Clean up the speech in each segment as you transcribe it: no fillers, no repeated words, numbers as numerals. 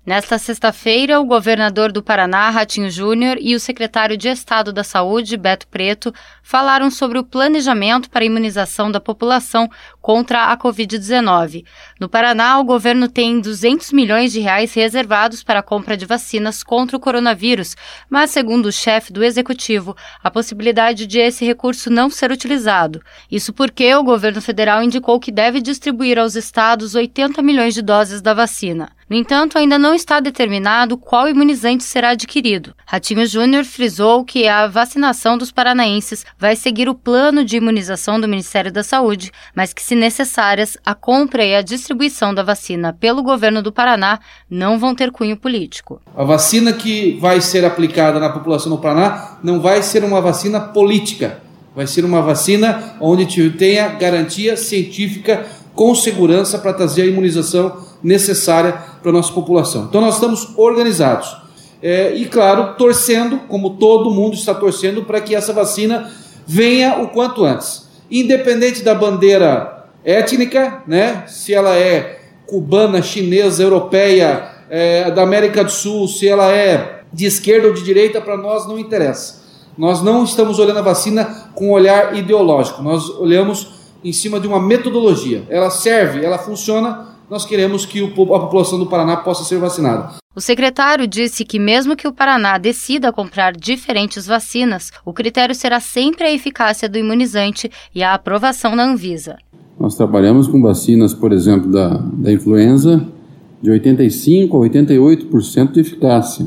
Nesta sexta-feira, o governador do Paraná, Ratinho Júnior, e o secretário de Estado da Saúde, Beto Preto, falaram sobre o planejamento para a imunização da população contra a Covid-19. No Paraná, o governo tem R$200 milhões reservados para a compra de vacinas contra o coronavírus, mas, segundo o chefe do executivo, há possibilidade de esse recurso não ser utilizado. Isso porque o governo federal indicou que deve distribuir aos estados 80 milhões de doses da vacina. No entanto, ainda não está determinado qual imunizante será adquirido. Ratinho Júnior frisou que a vacinação dos paranaenses vai seguir o plano de imunização do Ministério da Saúde, mas que, se necessárias, a compra e a distribuição da vacina pelo governo do Paraná não vão ter cunho político. A vacina que vai ser aplicada na população do Paraná não vai ser uma vacina política, vai ser uma vacina onde tenha garantia científica com segurança para trazer a imunização necessária para a nossa população. Então nós estamos organizados e, claro, torcendo, como todo mundo está torcendo, para que essa vacina venha o quanto antes. Independente da bandeira étnica, né? Se ela é cubana, chinesa, europeia, da América do Sul, se ela é de esquerda ou de direita, para nós não interessa. Nós não estamos olhando a vacina com um olhar ideológico, nós olhamos em cima de uma metodologia. Ela serve, ela funciona, nós queremos que a população do Paraná possa ser vacinada. O secretário disse que mesmo que o Paraná decida comprar diferentes vacinas, o critério será sempre a eficácia do imunizante e a aprovação na Anvisa. Nós trabalhamos com vacinas, por exemplo, da influenza, de 85% a 88% de eficácia.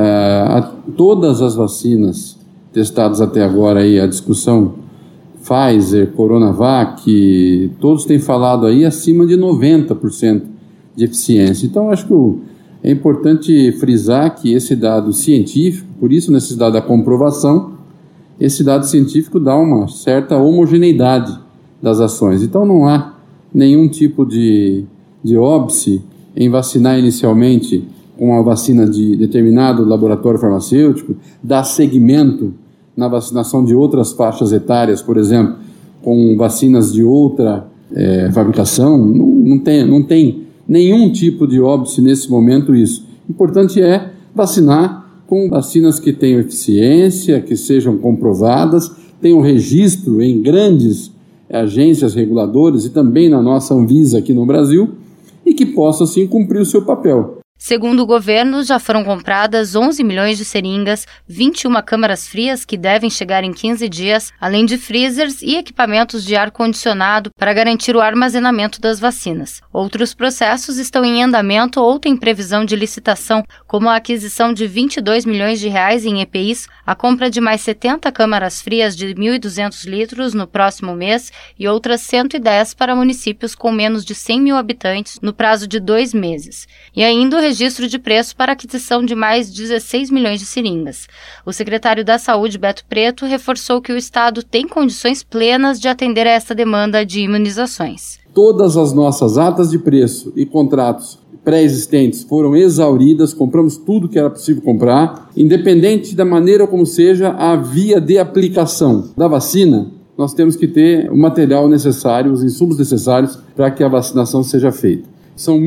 Todas as vacinas testadas até agora, aí, a discussão Pfizer, Coronavac, todos têm falado aí acima de 90% de eficiência. Então, acho que é importante frisar que esse dado científico, por isso necessidade da comprovação, esse dado científico dá uma certa homogeneidade das ações. Então, não há nenhum tipo de óbice em vacinar inicialmente com a vacina de determinado laboratório farmacêutico, dar seguimento na vacinação de outras faixas etárias, por exemplo, com vacinas de outra fabricação, não tem nenhum tipo de óbice nesse momento isso. O importante é vacinar com vacinas que tenham eficiência, que sejam comprovadas, tenham registro em grandes agências reguladoras e também na nossa Anvisa aqui no Brasil e que possam, assim, cumprir o seu papel. Segundo o governo, já foram compradas 11 milhões de seringas, 21 câmaras frias que devem chegar em 15 dias, além de freezers e equipamentos de ar-condicionado para garantir o armazenamento das vacinas. Outros processos estão em andamento ou têm previsão de licitação, como a aquisição de R$22 milhões em EPIs, a compra de mais 70 câmaras frias de 1.200 litros no próximo mês e outras 110 para municípios com menos de 100 mil habitantes no prazo de 2 meses. E ainda o registro de preço para aquisição de mais 16 milhões de seringas. O secretário da Saúde, Beto Preto, reforçou que o Estado tem condições plenas de atender a essa demanda de imunizações. Todas as nossas atas de preço e contratos pré-existentes foram exauridas, compramos tudo que era possível comprar, independente da maneira como seja a via de aplicação da vacina, nós temos que ter o material necessário, os insumos necessários para que a vacinação seja feita. São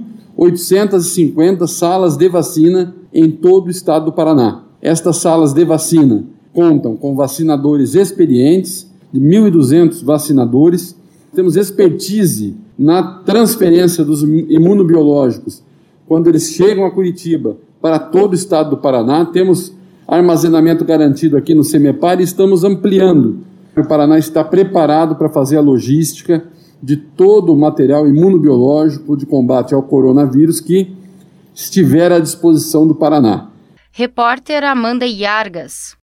1.850 salas de vacina em todo o estado do Paraná. Estas salas de vacina contam com vacinadores experientes, de 1.200 vacinadores. Temos expertise na transferência dos imunobiológicos. Quando eles chegam a Curitiba, para todo o estado do Paraná, temos armazenamento garantido aqui no CEMEPAR e estamos ampliando. O Paraná está preparado para fazer a logística de todo o material imunobiológico de combate ao coronavírus que estiver à disposição do Paraná. Repórter Amanda Iargas.